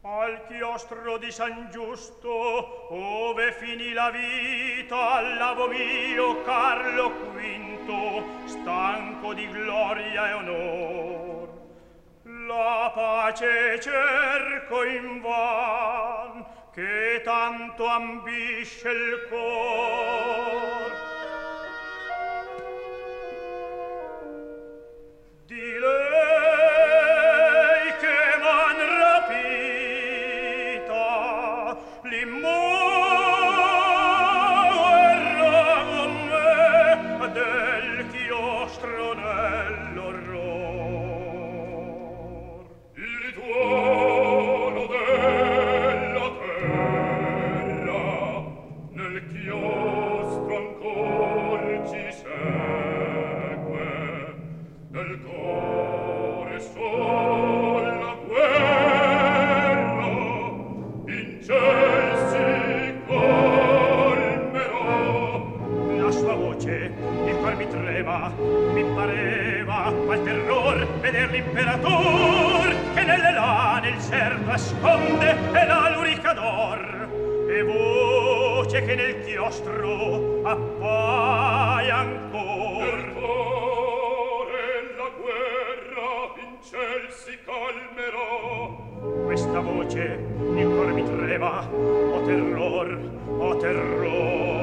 Al chiostro di San Giusto, ove finì la vita all'avo mio Carlo V, stanco di gloria e onor. La pace cerco invan, che tanto ambisce il cor. Di lei che m'han rapita l'immorra con me del chiostro nell'orror. Il tuono della terra nel chiostro ancor ci segue, del cuore sol la guerra in ciel si colmerò. La sua voce, il cor mi trema, mi pareva al terror veder l'imperatore che nelle lane il cervo asconde e la lurica d'or, e voce che nel chiostro appaia ancor. Ciel si calmerà. Questa voce il cor mi trema, o terror, o terror.